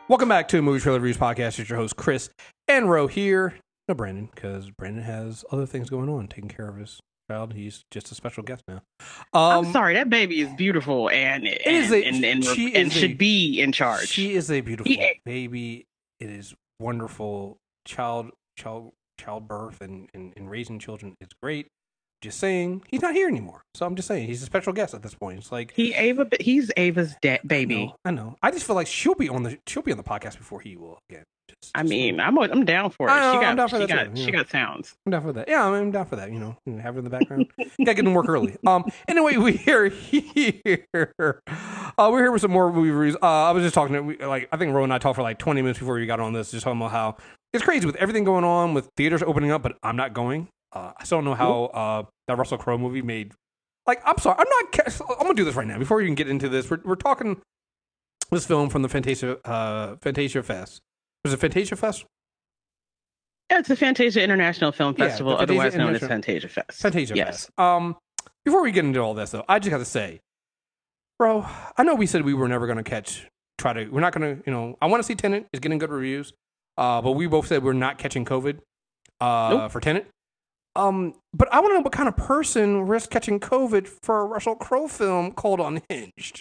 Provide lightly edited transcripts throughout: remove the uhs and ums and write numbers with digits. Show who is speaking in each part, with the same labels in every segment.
Speaker 1: Welcome back to Movie Trailer Reviews Podcast. It's your host, Chris and Ro here. No, Brandon, because Brandon has other things going on, taking care of his child. He's just a special guest now.
Speaker 2: I'm sorry, that baby is beautiful and should be in charge.
Speaker 1: She is a beautiful baby. It is wonderful. Childbirth and raising children is great. Just saying, he's not here anymore. So I'm just saying, he's a special guest at this point. It's like
Speaker 2: he's Ava's baby.
Speaker 1: I know. I just feel like she'll be on the podcast before he will again.
Speaker 2: I'm down for it.
Speaker 1: I'm down for that.
Speaker 2: She got sounds.
Speaker 1: I'm down for that. Yeah, I'm down for that. You know, have it in the background. Gotta get to work early. Anyway, we're here. We're here with some more movie reviews. I was just talking to I think Ro and I talked for like 20 minutes before we got on this, just talking about how it's crazy with everything going on with theaters opening up, but I'm not going. I still don't know how that Russell Crowe movie made. Like, I'm sorry, I'm gonna do this right now before we can get into this. We're talking this film from the Fantasia Fest. Was it Fantasia Fest?
Speaker 2: Yeah, it's the Fantasia International Film Festival, otherwise known as Fantasia Fest.
Speaker 1: Fantasia Fest. Before we get into all this, though, I just got to say, bro, I know we said we were never gonna we're not gonna, I want to see Tenet. It's getting good reviews, but we both said we're not catching COVID for Tenet. But I want to know what kind of person risks catching COVID for a Russell Crowe film called Unhinged.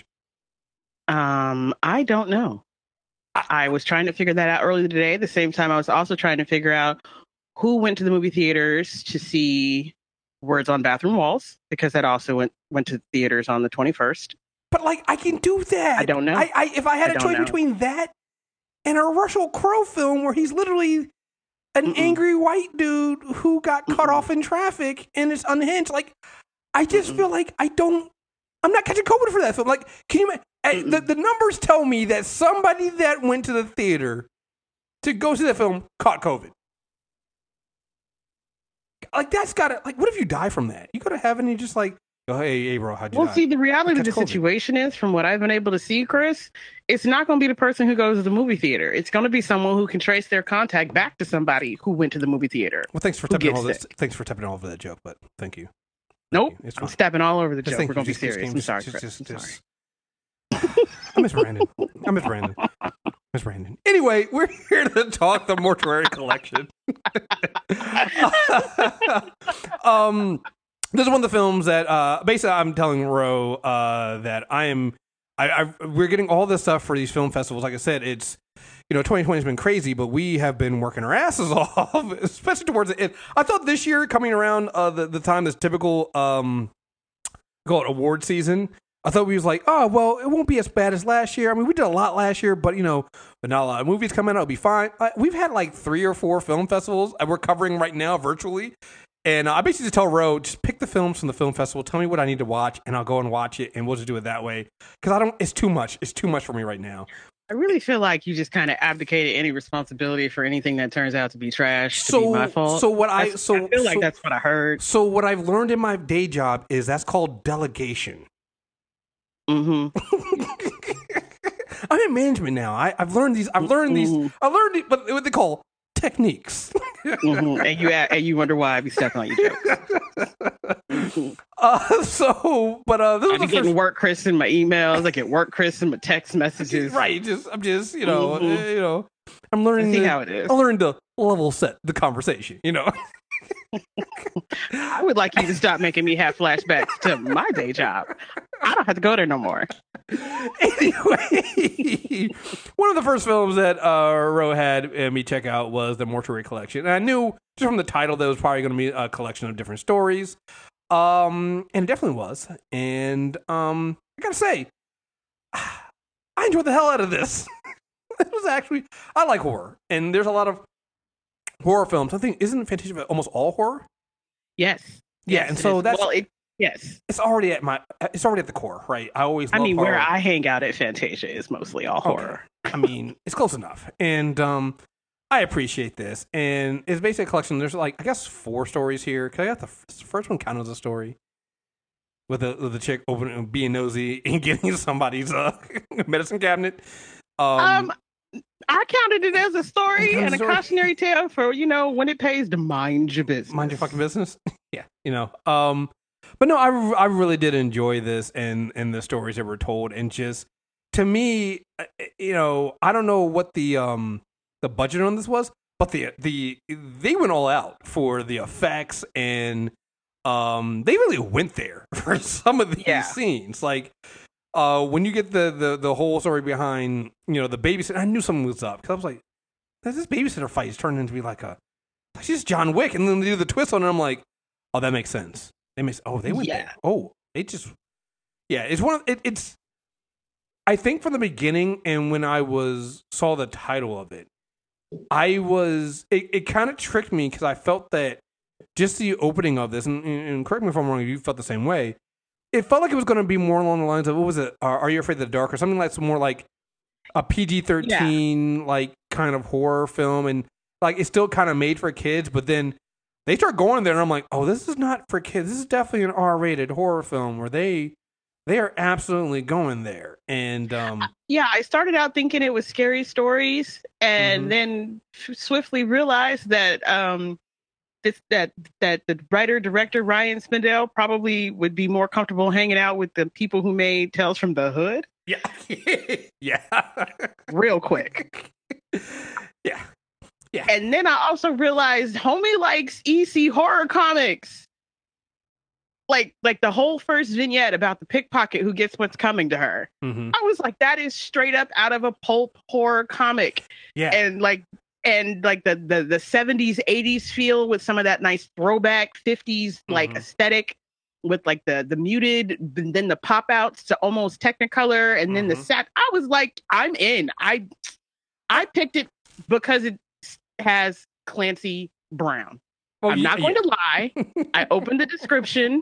Speaker 2: I don't know. I was trying to figure that out earlier today. At the same time, I was also trying to figure out who went to the movie theaters to see Words on Bathroom Walls, because that also went to theaters on the 21st.
Speaker 1: But I can do that.
Speaker 2: I don't know.
Speaker 1: If I had a choice between that and a Russell Crowe film where he's literally an angry white dude who got cut off in traffic and is unhinged. I just feel like I'm not catching COVID for that film. Can you the numbers tell me that somebody that went to the theater to go see that film caught COVID. That's gotta, what if you die from that? You go to heaven and you just oh, hey, bro, how'd you die?
Speaker 2: Well, see, the reality of the situation is, from what I've been able to see, Chris, it's not going to be the person who goes to the movie theater. It's going to be someone who can trace their contact back to somebody who went to the movie theater.
Speaker 1: Well, thanks for stepping all this. Thanks for stepping all over that joke, but thank you.
Speaker 2: Nope, I'm stepping all over the joke. We're going to be serious. I'm sorry, Chris. I'm sorry.
Speaker 1: I miss Brandon. Miss Brandon. Anyway, we're here to talk the Mortuary Collection. This is one of the films that basically I'm telling Ro that we're getting all this stuff for these film festivals. Like I said, it's 2020 has been crazy, but we have been working our asses off, especially towards the end. I thought this year coming around the time that's typical call it award season. I thought we was oh well, it won't be as bad as last year. I mean, we did a lot last year, but not a lot of movies coming out. It'll be fine. We've had 3 or 4 film festivals we're covering right now virtually. And I basically just tell Ro, just pick the films from the film festival. Tell me what I need to watch, and I'll go and watch it, and we'll just do it that way. Because it's too much. It's too much for me right now.
Speaker 2: I really feel like you just kind of abdicated any responsibility for anything that turns out to be trash to be my fault. I feel like that's what I heard.
Speaker 1: So what I've learned in my day job is that's called delegation.
Speaker 2: Mm-hmm.
Speaker 1: I'm in management now. I've learned these. But what they call techniques.
Speaker 2: Mm-hmm. And you wonder why I be stepping on your jokes.
Speaker 1: I
Speaker 2: be getting work Chris in my emails. I get work Chris in my text messages.
Speaker 1: Right. I'm just I'm learning
Speaker 2: how it is.
Speaker 1: I learned to level set the conversation.
Speaker 2: I would like you to stop making me have flashbacks to my day job. I don't have to go there no more.
Speaker 1: Anyway, one of the first films that Ro had me check out was The Mortuary Collection. And I knew just from the title that it was probably going to be a collection of different stories. And it definitely was. And I got to say, I enjoyed the hell out of this. It was actually, I like horror. And there's a lot of horror films. I think, isn't Fantasia almost all horror?
Speaker 2: Yes.
Speaker 1: Yeah, and so that's...
Speaker 2: Yes.
Speaker 1: It's already at the core, right? I mean,
Speaker 2: where I hang out at Fantasia is mostly all horror.
Speaker 1: I mean, it's close enough. And I appreciate this. And it's basically a collection. There's I guess 4 stories here. Cause I got the first one count as a story. With the chick being nosy and getting somebody's medicine cabinet.
Speaker 2: I counted it as a story and a cautionary tale for, when it pays to mind your business.
Speaker 1: Mind your fucking business? Yeah. But no, I really did enjoy this and the stories that were told, and just to me, I don't know what the budget on this was, but they went all out for the effects, and they really went there for some of these scenes. Like when you get the whole story behind the babysitter, I knew something was up because I was like, this babysitter fight is turning into be like she's John Wick, and then they do the twist on it. And I'm like, oh, that makes sense. They went there. Oh, it's I think from the beginning, and when I saw the title of it, it kind of tricked me because I felt that just the opening of this, and correct me if I'm wrong, if you felt the same way, it felt like it was going to be more along the lines of, what was it? Are You Afraid of the Dark? Or something that's more like a PG-13 like kind of horror film, and like it's still kind of made for kids, but then they start going there, and I'm like, oh, this is not for kids. This is definitely an R-rated horror film where they are absolutely going there. And
Speaker 2: I started out thinking it was Scary Stories, and then swiftly realized that that the writer director Ryan Spindell probably would be more comfortable hanging out with the people who made Tales from the Hood.
Speaker 1: Yeah, yeah,
Speaker 2: real quick.
Speaker 1: Yeah. Yeah.
Speaker 2: And then I also realized homie likes EC horror comics. Like the whole first vignette about the pickpocket who gets what's coming to her. I was like, that is straight up out of a pulp horror comic. Yeah. And like the 70s, 80s feel with some of that nice throwback 50s like aesthetic with like the muted, then the pop outs to almost Technicolor, and then the set. I was like, I'm in. I picked it because it has Clancy Brown. Oh, I'm not going to lie. I opened the description.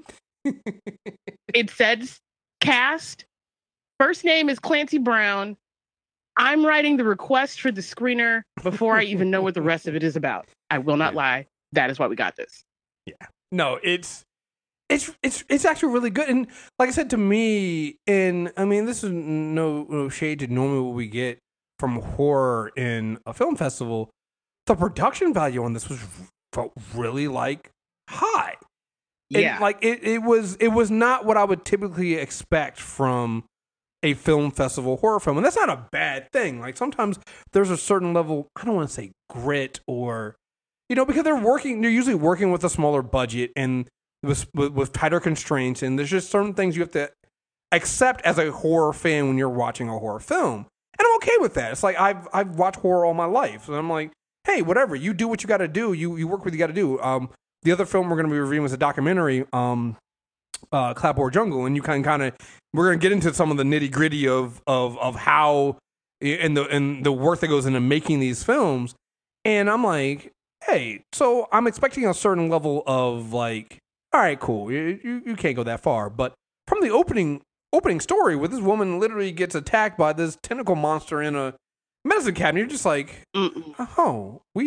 Speaker 2: It says cast. First name is Clancy Brown. I'm writing the request for the screener before I even know what the rest of it is about. I will not lie. That is why we got this.
Speaker 1: Yeah. No, it's actually really good. And like I said, to me, and I mean, this is no shade to normally what we get from horror in a film festival. The production value on this felt really like high.
Speaker 2: Yeah.
Speaker 1: It was not what I would typically expect from a film festival horror film. And that's not a bad thing. Like sometimes there's a certain level, I don't want to say grit or, because they're usually working with a smaller budget and with tighter constraints. And there's just certain things you have to accept as a horror fan when you're watching a horror film. And I'm okay with that. It's like, I've watched horror all my life. And I'm like, hey, whatever, you do what you got to do. You work what you got to do. The other film we're going to be reviewing was a documentary, Clapboard Jungle, and you we're going to get into some of the nitty gritty of how and the work that goes into making these films. And I'm like, hey, so I'm expecting a certain level of like, all right, cool, you can't go that far. But from the opening story, where this woman literally gets attacked by this tentacle monster in a medicine cabinet, you're just like, oh, we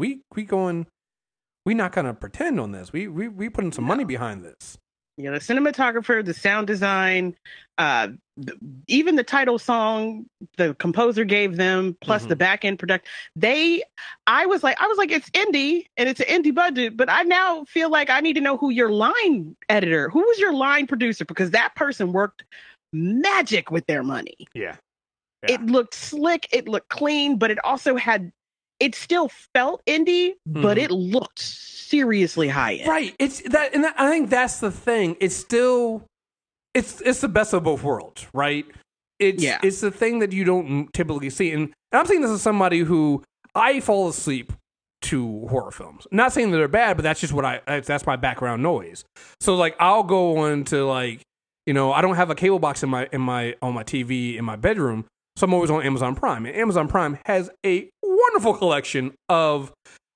Speaker 1: not gonna pretend on this. We putting some money behind this.
Speaker 2: Yeah, the cinematographer, the sound design, even the title song the composer gave them, plus the back end production. I was like, it's indie and it's an indie budget, but I now feel like I need to know who your line editor, who was your line producer, because that person worked magic with their money.
Speaker 1: Yeah.
Speaker 2: It looked slick, it looked clean, but it still felt indie, but it looked seriously high end.
Speaker 1: Right. I think that's the thing. It's still, it's the best of both worlds, right? It's the thing that you don't typically see. And I'm saying this as somebody who I fall asleep to horror films. Not saying that they're bad, but that's just that's my background noise. So like, I'll go on to like, I don't have a cable box on my TV in my bedroom. So I'm always on Amazon Prime. And Amazon Prime has a wonderful collection of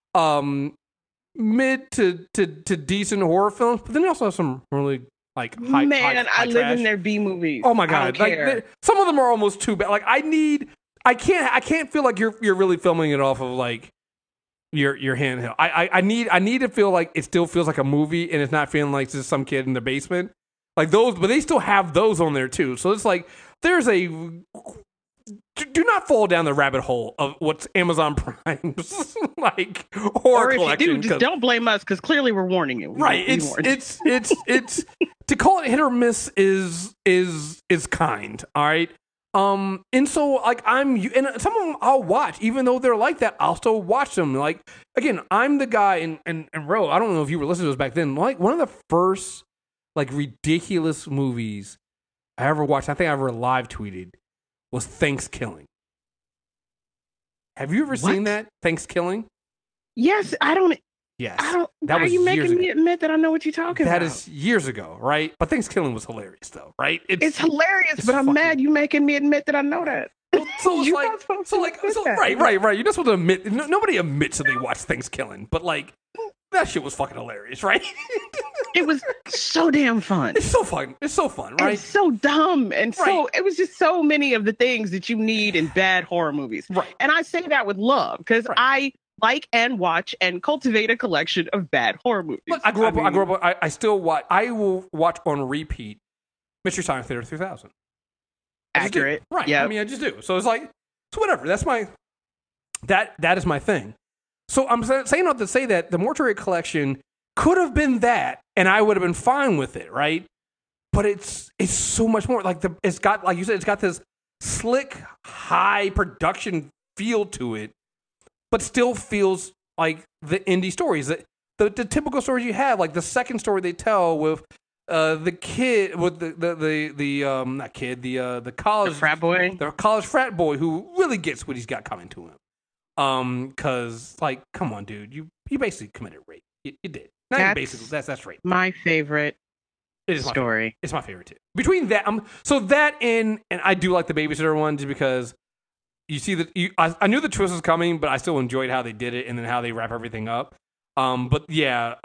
Speaker 1: mid to decent horror films, but then they also have some really like high
Speaker 2: I live
Speaker 1: trash.
Speaker 2: in their B movies.
Speaker 1: Oh my god! Like some of them are almost too bad. Like I can't feel like you're really filming it off of like your handheld. I need to feel like it still feels like a movie and it's not feeling like just some kid in the basement. Like those, but they still have those on there too. So it's like there's a. Do not fall down the rabbit hole of what's Amazon Prime's like horror collection.
Speaker 2: Or if you do, just don't blame us because clearly we're warning you.
Speaker 1: Right? It's to call it hit or miss is kind. All right. And so like and some of them I'll watch, even though they're like that, I'll still watch them. Like again, I'm the guy and Ro, I don't know if you were listening to us back then. Like one of the first like ridiculous movies I ever watched, I think I ever live tweeted, was Thanksgiving. Have you ever seen that? Thanksgiving?
Speaker 2: Yes, I don't.
Speaker 1: Yes.
Speaker 2: I don't.
Speaker 1: That
Speaker 2: why
Speaker 1: was
Speaker 2: are you
Speaker 1: years
Speaker 2: making
Speaker 1: ago.
Speaker 2: me admit that I know what you're talking
Speaker 1: That
Speaker 2: about?
Speaker 1: is years ago, right? But Thanksgiving was hilarious, though, right?
Speaker 2: It's hilarious,
Speaker 1: it's
Speaker 2: but I'm
Speaker 1: fucking-
Speaker 2: mad you making me admit that I know that.
Speaker 1: So it's
Speaker 2: You're
Speaker 1: like,
Speaker 2: not supposed to admit that.
Speaker 1: right. You're not supposed to admit. Nobody admits that they watch Thanksgiving, but like that shit was fucking hilarious, right?
Speaker 2: It was so damn fun.
Speaker 1: It's so fun. It's so fun, right?
Speaker 2: And so dumb, and so
Speaker 1: Right.
Speaker 2: it was just so many of the things that you need in bad horror movies.
Speaker 1: Right.
Speaker 2: And I say that with love because
Speaker 1: Right.
Speaker 2: I like and watch and cultivate a collection of bad horror movies.
Speaker 1: Look, I grew up. I still watch. I will watch on repeat Mystery Science Theater 3000. I just do.
Speaker 2: Accurate,
Speaker 1: right?
Speaker 2: yep.
Speaker 1: I mean, I just do. So it's like, so whatever. That's my that is my thing. So I'm saying not to say that the Mortuary Collection could have been that, and I would have been fine with it, right? But it's so much more. Like it's got, like you said, it's got this slick, high production feel to it, but still feels like the indie stories, the typical stories you have, like the second story they tell with the kid, with the not kid, the college the college frat boy who really gets what he's got coming to him. Because like, come on, dude, you basically committed rape. You did. Not even basically. That's rape.
Speaker 2: My favorite story.
Speaker 1: It's my favorite too. Between that, so that and I do like the babysitter one just because you see that I knew the twist was coming, but I still enjoyed how they did it and then how they wrap everything up. But yeah,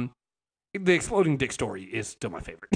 Speaker 1: the exploding dick story is still my favorite.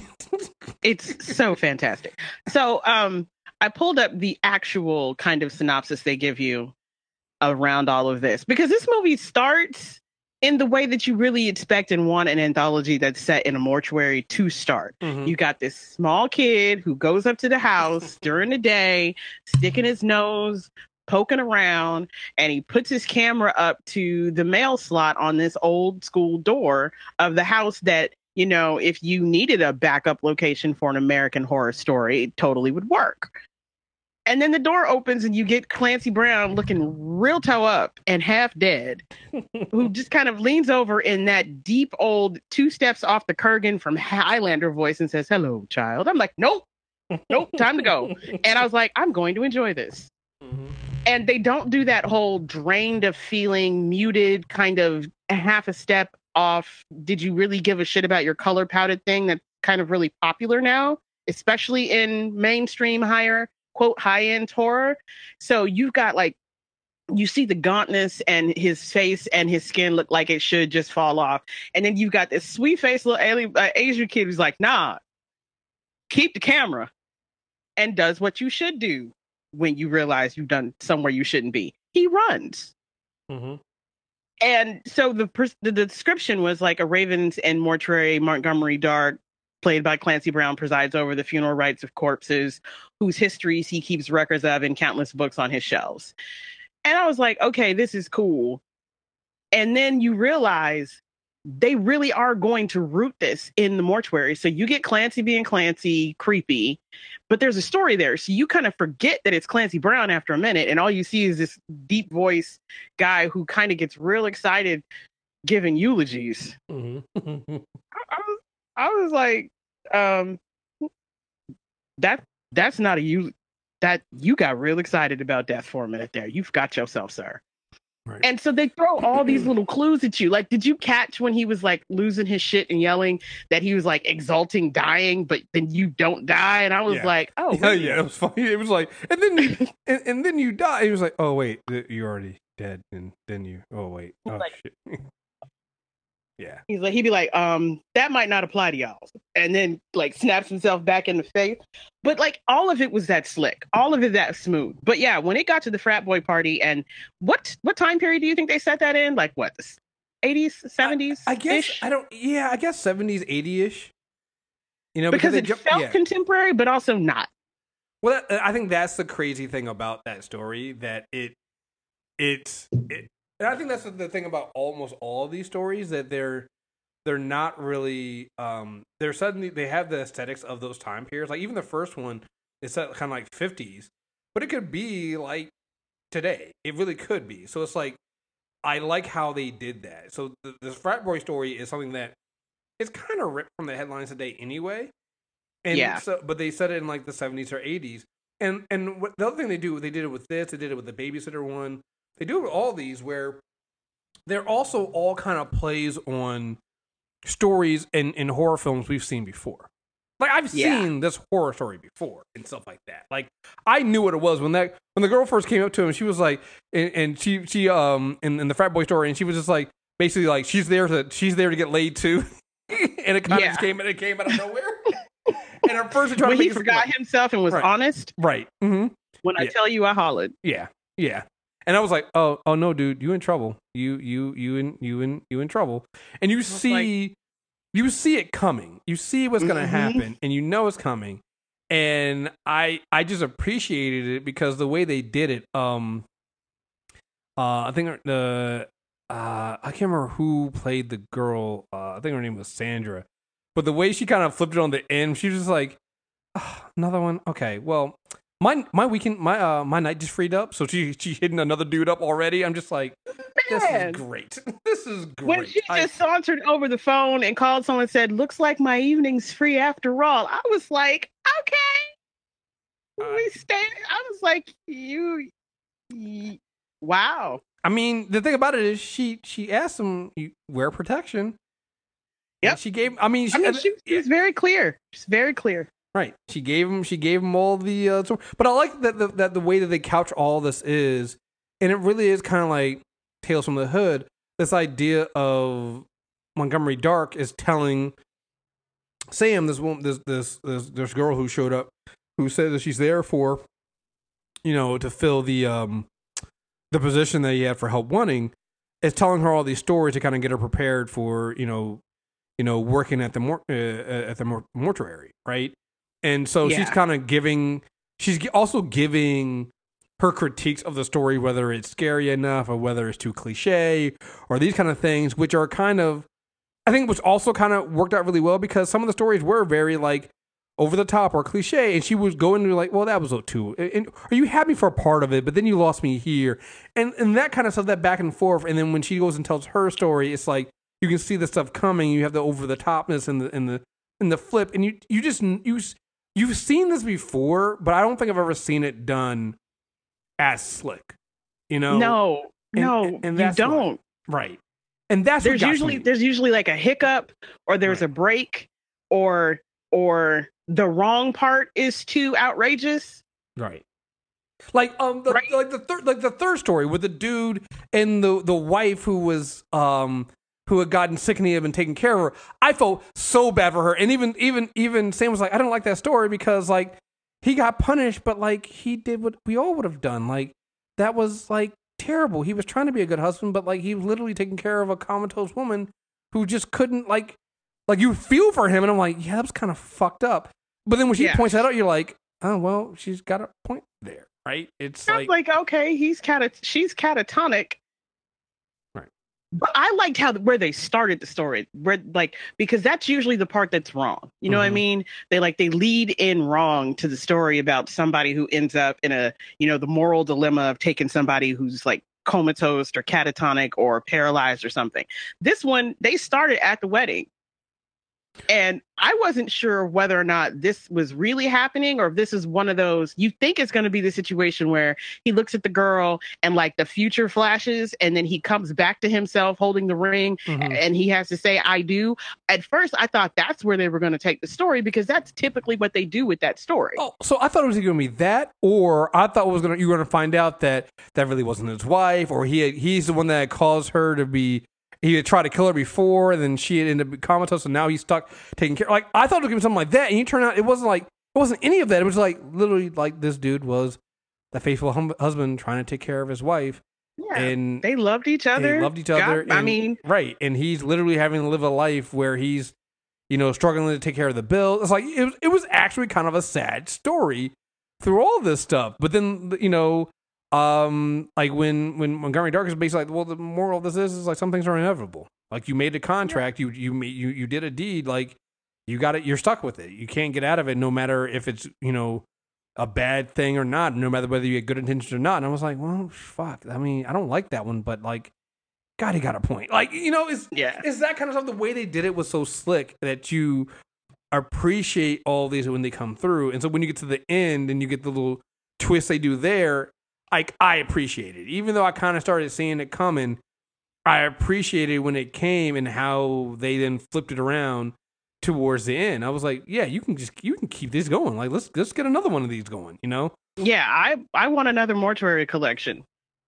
Speaker 2: It's so fantastic. So I pulled up the actual kind of synopsis they give you around all of this because this movie starts in the way that you really expect and want an anthology that's set in a mortuary to start.
Speaker 1: Mm-hmm.
Speaker 2: You got this small kid who goes up to the house during the day, sticking his nose, poking around, and he puts his camera up to the mail slot on this old school door of the house that, you know, if you needed a backup location for an American Horror Story, it totally would work. And then the door opens and you get Clancy Brown looking real toe up and half dead, who just kind of leans over in that deep old 2 steps off the Kurgan from Highlander voice and says, "Hello, child." I'm like, nope, time to go. And I was like, I'm going to enjoy this. Mm-hmm. And they don't do that whole drained of feeling, muted, kind of half a step off. Did you really give a shit about your color pouted thing that's kind of really popular now, especially in mainstream quote high-end horror? So you've got like, you see the gauntness and his face and his skin look like it should just fall off. And then you've got this sweet faced little Asian kid who's like, nah, keep the camera, and does what you should do when you realize you've done somewhere you shouldn't be. He runs. Mm-hmm. And so the description was like a Ravens and mortuary Montgomery Dart, played by Clancy Brown, presides over the funeral rites of corpses whose histories he keeps records of in countless books on his shelves. And I was like, okay, this is cool. And then you realize they really are going to root this in the mortuary. So you get Clancy being Clancy, creepy, but there's a story there. So you kind of forget that it's Clancy Brown after a minute. And all you see is this deep voice guy who kind of gets real excited giving eulogies. Mm-hmm. I was like, that's not that you got real excited about death for a minute there. You've got yourself, sir. Right. And so they throw all these little clues at you. Like, did you catch when he was like losing his shit and yelling that he was like exulting dying, but then you don't die? And I was like, oh,
Speaker 1: yeah, it was funny. It was like, and then and then you die. He was like, oh wait, you're already dead, and then you, oh wait, oh like, shit. Yeah.
Speaker 2: He'd be like, that might not apply to y'all. And then like snaps himself back in the face. But like all of it was that slick. All of it that smooth. But yeah, when it got to the frat boy party, and what time period do you think they set that in? Like what, the 80s, 70s?
Speaker 1: I guess I guess 70s, 80-ish. You know,
Speaker 2: because it felt contemporary, but also not.
Speaker 1: Well, I think that's the crazy thing about that story, that it's and I think that's the thing about almost all of these stories, that they're not really they're suddenly, they have the aesthetics of those time periods. Like even the first one is set kind of like 50s, but it could be like today. It really could be. So it's like I like how they did that. So this frat boy story is something that is kind of ripped from the headlines today anyway. And so, but they said it in like the 70s or 80s. And what, the other thing they did it with this, they did it with the babysitter one. They do it with all these where they're also all kind of plays on stories in horror films we've seen before. Like I've seen this horror story before and stuff like that. Like I knew what it was when the girl first came up to him. She was like, and she in the frat boy story, and she was just like basically like she's there to get laid too, and it kind of just came out of nowhere. And at first,
Speaker 2: when he forgot himself and was honest,
Speaker 1: right? Mm-hmm.
Speaker 2: When I tell you, I hollered.
Speaker 1: Yeah. And I was like, oh no, dude, you in trouble. You in trouble. And you see it coming. You see what's going to happen, and you know it's coming. And I just appreciated it because the way they did it. I think I can't remember who played the girl. I think her name was Sandra. But the way she kind of flipped it on the end, she was just like, oh, another one. Okay, well, my weekend, my night just freed up, so she hitting another dude up already. I'm just like, this is great. This is great.
Speaker 2: When she just sauntered over the phone and called someone and said, "Looks like my evening's free after all," I was like, okay, we stand. I was like, wow.
Speaker 1: I mean, the thing about it is, she asked him, "You wear protection."
Speaker 2: Yep.
Speaker 1: And she gave.
Speaker 2: She was very clear. She's very clear.
Speaker 1: Right. She gave him all the. But I like that the way that they couch all this is, and it really is kind of like Tales from the Hood. This idea of Montgomery Dark is telling Sam, this girl who showed up, who said that she's there for, to fill the position that he had for help wanting, is telling her all these stories to kind of get her prepared for working at the mortuary, right? And so she's kind of she's also giving her critiques of the story, whether it's scary enough or whether it's too cliche or these kind of things, which are kind of, I think, which also kind of worked out really well because some of the stories were very like over the top or cliche, and she was going to like, well, that was too. And are you happy for a part of it, but then you lost me here, and that kind of stuff, that back and forth. And then when she goes and tells her story, it's like you can see the stuff coming. You have the over the topness and the flip, and you've seen this before, but I don't think I've ever seen it done as slick.
Speaker 2: No, and you don't.
Speaker 1: Right. And that's
Speaker 2: there's usually like a hiccup or there's a break or the wrong part is too outrageous.
Speaker 1: Right. Like the third story with the dude and the wife who was who had gotten sick and he had been taking care of her. I felt so bad for her. And even Sam was like, I don't like that story because like he got punished, but like he did what we all would have done. Like that was like terrible. He was trying to be a good husband, but like he was literally taking care of a comatose woman who just couldn't like you feel for him. And I'm like, yeah, that was kind of fucked up. But then when she points that out, you're like, oh, well, she's got a point there, right? It's
Speaker 2: like okay, she's catatonic.
Speaker 1: Right.
Speaker 2: But I liked where they started the story, because that's usually the part that's wrong. You know what I mean? They lead in wrong to the story about somebody who ends up in the moral dilemma of taking somebody who's like comatose or catatonic or paralyzed or something. This one, they started at the wedding. And I wasn't sure whether or not this was really happening or if this is one of those, you think it's going to be the situation where he looks at the girl and like the future flashes and then he comes back to himself holding the ring and he has to say, I do. At first, I thought that's where they were going to take the story because that's typically what they do with that story.
Speaker 1: Oh, so I thought it was going to be that, or I thought you were going to find out that really wasn't his wife, or he's the one that caused her to be. He had tried to kill her before, and then she had ended up comatose, and now he's stuck taking care. Like I thought it was gonna be something like that, and you turn out it wasn't any of that. It was like literally like this dude was the faithful husband trying to take care of his wife.
Speaker 2: Yeah, and they loved each other.
Speaker 1: Right, and he's literally having to live a life where he's, struggling to take care of the bill. It's like it was actually kind of a sad story through all this stuff. But then like when Montgomery Dark is basically like, well, the moral of this is like some things are inevitable. Like you made a contract, you did a deed, like you got it, you're stuck with it. You can't get out of it, no matter if it's a bad thing or not, no matter whether you had good intentions or not. And I was like, well, fuck. I mean, I don't like that one, but like, God, he got a point. Like, you know, it's that kind of stuff. The way they did it was so slick that you appreciate all these when they come through. And so when you get to the end and you get the little twist they do there, like, I appreciate it. Even though I kind of started seeing it coming, I appreciated when it came and how they then flipped it around towards the end. I was like, yeah, you can keep this going. Like, let's get another one of these going, you know?
Speaker 2: Yeah, I want another Mortuary Collection.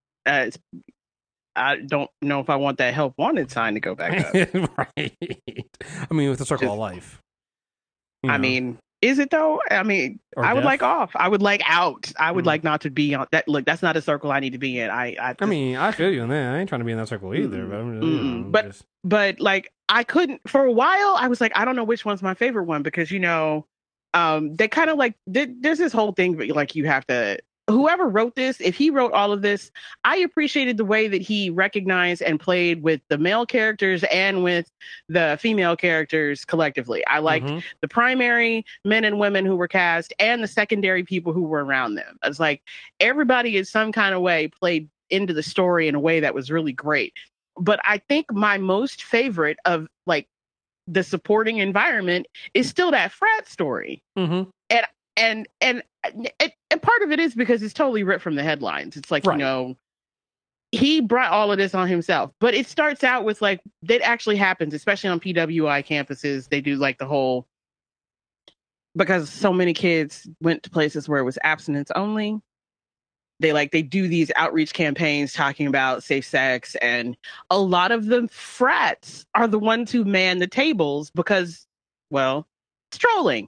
Speaker 2: I don't know if I want that Help Wanted sign to go back up.
Speaker 1: Right. I mean, with the Circle of Life.
Speaker 2: I mean, is it though? I mean, I would like off. I would like out. I would like not to be on that. Look, that's not a circle I need to be in. I
Speaker 1: mean, I feel you on that. I ain't trying to be in that circle either. But I'm just,
Speaker 2: but like, I couldn't for a while. I was like, I don't know which one's my favorite one because, you know, they kind of like there's this whole thing, but like you have to. Whoever wrote this, if he wrote all of this, I appreciated the way that he recognized and played with the male characters and with the female characters collectively. I liked the primary men and women who were cast and the secondary people who were around them. It's like everybody in some kind of way played into the story in a way that was really great. But I think my most favorite of like the supporting environment is still that frat story. And part of it is because it's totally ripped from the headlines. It's like, you know, he brought all of this on himself. But it starts out with like, that actually happens, especially on PWI campuses. They do like the whole, because so many kids went to places where it was abstinence only. They do these outreach campaigns talking about safe sex. And a lot of the frats are the ones who man the tables because, well, it's trolling.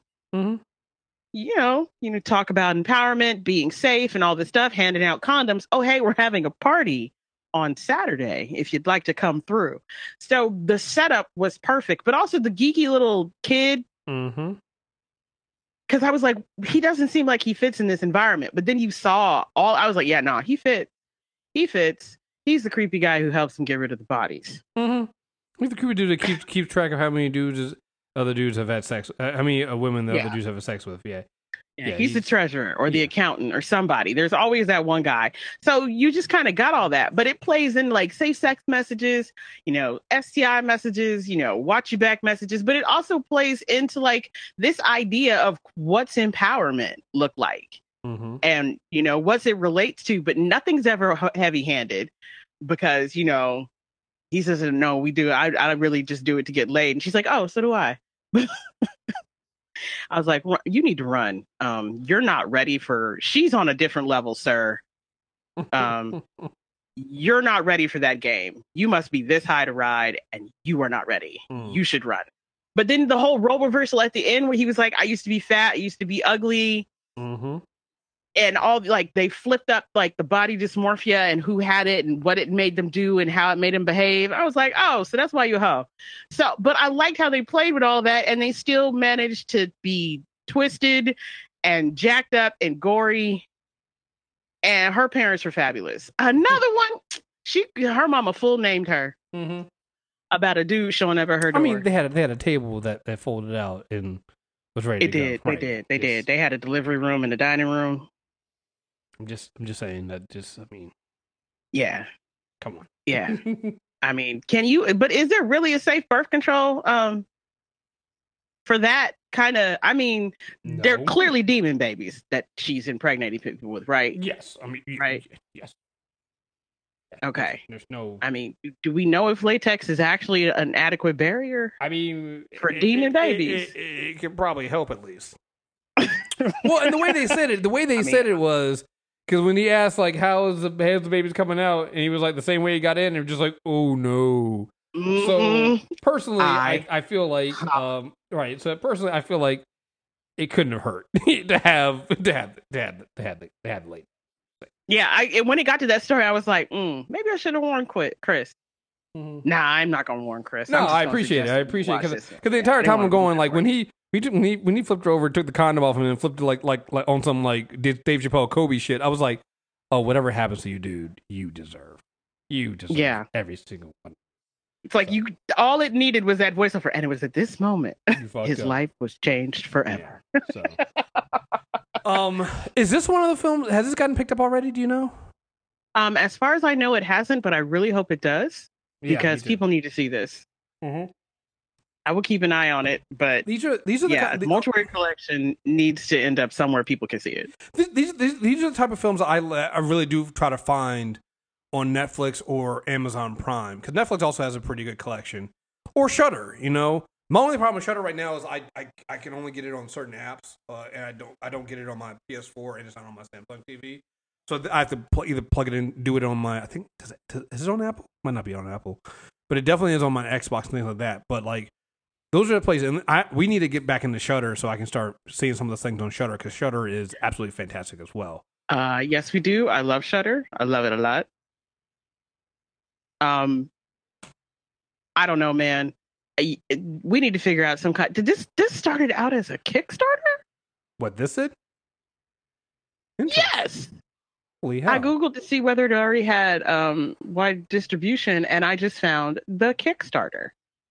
Speaker 2: You know, talk about empowerment, being safe and all this stuff, handing out condoms. Oh, hey, we're having a party on Saturday if you'd like to come through. So the setup was perfect, but also the geeky little kid. Because I was like, he doesn't seem like he fits in this environment. But then you saw I was like, yeah, no, he fits. He fits. He's the creepy guy who helps him get rid of the bodies.
Speaker 1: He's the creepy dude that keeps track of how many other dudes have had sex. How many women the other dudes have sex with? Yeah,
Speaker 2: he's the treasurer or the accountant or somebody. There's always that one guy. So you just kind of got all that, but it plays in like safe sex messages, you know, STI messages, you know, watch your back messages, but it also plays into like this idea of what's empowerment look like, and you know what's it relates to. But nothing's ever heavy-handed because you know. He says, no, we do. I really just do it to get laid. And she's like, oh, so do I. I was like, you need to run. You're not ready she's on a different level, sir. You're not ready for that game. You must be this high to ride and you are not ready. You should run. But then the whole role reversal at the end where he was like, I used to be fat. I used to be ugly. And all like they flipped up like the body dysmorphia and who had it and what it made them do and how it made them behave. I was like, oh, so that's why you're a hoe. So, but I liked how they played with all that and they still managed to be twisted and jacked up and gory. And her parents were fabulous. Another one, her mama full named her about a dude showing up at her door.
Speaker 1: I mean, they had a table that folded out and was ready to go.
Speaker 2: They did. They had a delivery room and a dining room.
Speaker 1: I'm just saying that.
Speaker 2: Yeah.
Speaker 1: Come on.
Speaker 2: Yeah. I mean, but is there really a safe birth control for that kind of? I mean, no. They're clearly demon babies that she's impregnating people with, right?
Speaker 1: Yes. I mean,
Speaker 2: right.
Speaker 1: Yes.
Speaker 2: Okay.
Speaker 1: There's no.
Speaker 2: I mean, do we know if latex is actually an adequate barrier?
Speaker 1: I mean,
Speaker 2: for demon babies,
Speaker 1: it can probably help at least. Well, and the way they said it was. Because when he asked, like, how's the baby's coming out? And he was like, the same way he got in. And just like, oh, no. So, personally, I feel like, right. So, personally, I feel like it couldn't have hurt to have the late.
Speaker 2: Yeah, when it got to that story, I was like, maybe I should have warned Chris. Nah, I'm not going to warn Chris.
Speaker 1: No, I appreciate it. Because the entire time I'm going, like, when he flipped her over, took the condom off him, and flipped it like on some like Dave Chappelle Kobe shit. I was like, oh, whatever happens to you, dude, you deserve every single one.
Speaker 2: It's like all it needed was that voiceover, and it was at this moment his life was changed forever.
Speaker 1: Yeah, so Is this one of the films? Has this gotten picked up already? Do you know?
Speaker 2: As far as I know, it hasn't, but I really hope it does because people need to see this.
Speaker 1: Mm-hmm.
Speaker 2: I will keep an eye on it, but
Speaker 1: these are the
Speaker 2: Mortuary Collection needs to end up somewhere people can see it.
Speaker 1: These are the type of films I really do try to find on Netflix or Amazon Prime, because Netflix also has a pretty good collection, or Shudder. You know, my only problem with Shudder right now is I can only get it on certain apps, and I don't get it on my PS4, and it's not on my Samsung TV. So I have to either plug it in, do it on my. I think is it on Apple? Might not be on Apple, but it definitely is on my Xbox and things like that. But like, those are the places, and we need to get back into Shudder so I can start seeing some of the things on Shudder, because Shudder is absolutely fantastic as well.
Speaker 2: Yes, we do. I love Shudder. I love it a lot. I don't know, man. We need to figure out some kind. Did this started out as a Kickstarter?
Speaker 1: What this did?
Speaker 2: Yes.
Speaker 1: Holy hell.
Speaker 2: I googled to see whether it already had wide distribution, and I just found the Kickstarter.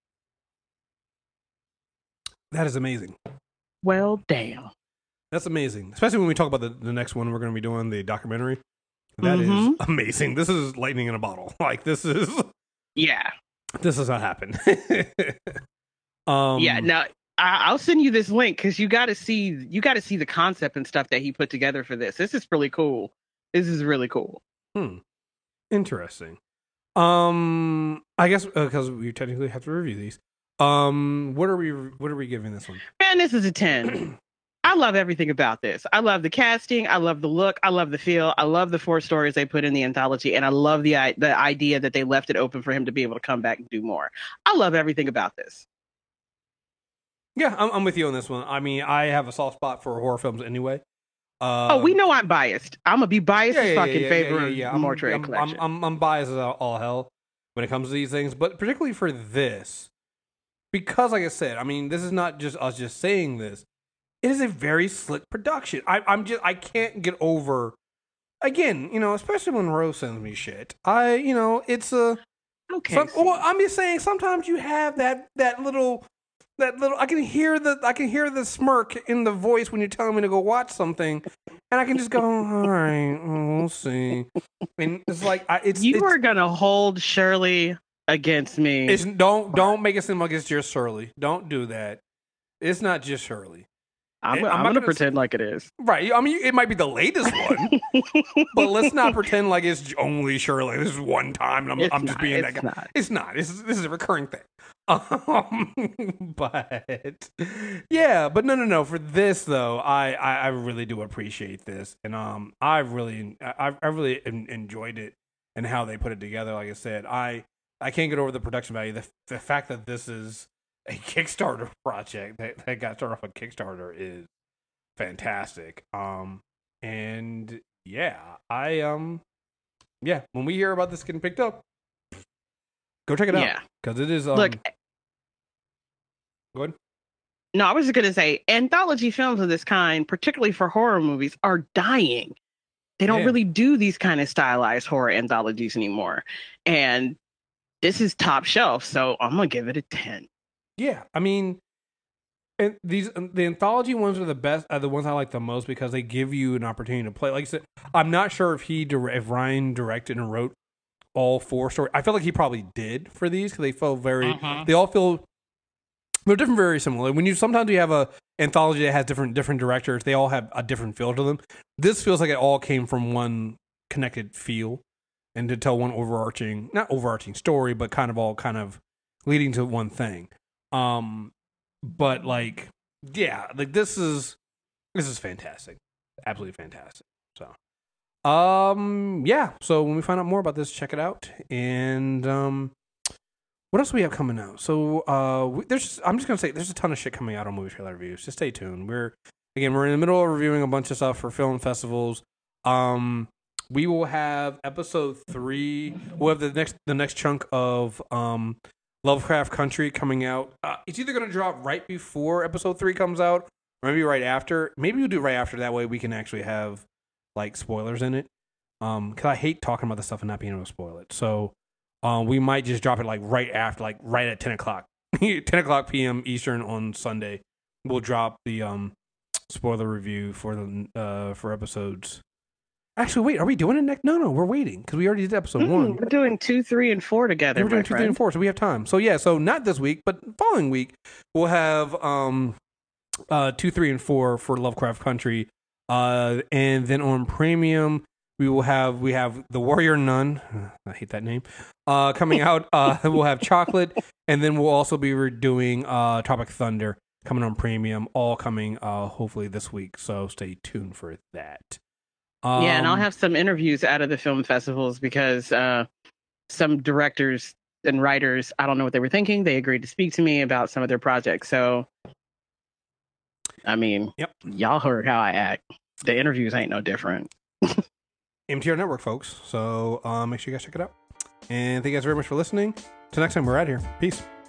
Speaker 1: That is amazing.
Speaker 2: Well, damn.
Speaker 1: That's amazing, especially when we talk about the next one we're going to be doing, the documentary. That is amazing. This is lightning in a bottle. Like, this is...
Speaker 2: Yeah.
Speaker 1: This does not happen.
Speaker 2: Yeah, now I'll send you this link because you got to see the concept and stuff that he put together for this. This is really cool. This is really cool.
Speaker 1: Interesting. I guess because we technically have to review these. What are we giving this one?
Speaker 2: Man, this is a 10. I love everything about this. I love the casting. I love the look. I love the feel. I love the 4 stories they put in the anthology, and I love the idea that they left it open for him to be able to come back and do more. I love everything about this.
Speaker 1: Yeah, I'm with you on this one. I mean, I have a soft spot for horror films anyway.
Speaker 2: We know I'm biased. I'm gonna be biased as fuck in favor of Mortuary Collection.
Speaker 1: I'm biased as all hell when it comes to these things, but particularly for this, because like I said, I mean, this is not just us just saying this. It is a very slick production. I can't get over, again, you know, especially when Rose sends me shit. It's a
Speaker 2: okay.
Speaker 1: I'm just saying, sometimes you have that little. I can hear the smirk in the voice when you're telling me to go watch something, and I can just go, all right, we'll see. And it's like
Speaker 2: you are gonna hold Shirley against me.
Speaker 1: Don't make it seem like it's just Shirley. Don't do that. It's not just Shirley.
Speaker 2: I'm gonna pretend like it is.
Speaker 1: Right. I mean, it might be the latest one, but let's not pretend like it's only Shirley. This is one time, and I'm just being that guy.
Speaker 2: Not.
Speaker 1: It's not. This is a recurring thing. But yeah, but no. For this though, I really do appreciate this, and I really enjoyed it and how they put it together. Like I said, I can't get over the production value. The fact that this is a Kickstarter project that got started off a Kickstarter is fantastic. And yeah, when we hear about this getting picked up, go check it out. Because it is
Speaker 2: look.
Speaker 1: Go ahead.
Speaker 2: No, I was just gonna say anthology films of this kind, particularly for horror movies, are dying. They don't really do these kind of stylized horror anthologies anymore. And this is top shelf, so I'm gonna give it a 10. Yeah,
Speaker 1: I mean, and the anthology ones are the best, are the ones I like the most because they give you an opportunity to play. Like I said, I'm not sure if Ryan directed and wrote all 4 stories. I feel like he probably did for these because they felt very. They all feel they're different, very similar. When sometimes you have a anthology that has different directors, they all have a different feel to them. This feels like it all came from one connected feel, and to tell one not overarching story, but kind of leading to one thing. But like, yeah, like this is fantastic, absolutely fantastic. So, yeah. So when we find out more about this, check it out. And what else do we have coming out? So, I'm just gonna say there's a ton of shit coming out on movie trailer reviews. Just stay tuned. We're in the middle of reviewing a bunch of stuff for film festivals. We will have episode 3. We'll have the next chunk of Lovecraft Country coming out. It's either going to drop right before episode 3 comes out, or maybe right after. Maybe we'll do it right after. That way we can actually have like spoilers in it. Because I hate talking about this stuff and not being able to spoil it. So we might just drop it like right after, like right at 10 o'clock, 10 o'clock p.m. Eastern on Sunday. We'll drop the spoiler review for the for episodes. Actually, wait, are we doing it next? No, we're waiting because we already did episode 1.
Speaker 2: We're doing 2, 3, and 4 together.
Speaker 1: Yeah, we're doing 2, 3, and 4, so we have time. So yeah, so not this week, but following week we'll have 2, 3, and 4 for Lovecraft Country, and then on premium we have The Warrior Nun. I hate that name. Coming out. We'll have Chocolate, and then we'll also be doing Tropic Thunder coming on premium. All coming hopefully this week. So stay tuned for that.
Speaker 2: Yeah, and I'll have some interviews out of the film festivals because some directors and writers, I don't know what they were thinking. They agreed to speak to me about some of their projects. So, I mean, Y'all heard how I act. The interviews ain't no different.
Speaker 1: MTR Network, folks. So make sure you guys check it out. And thank you guys very much for listening. Till next time, we're out here. Peace.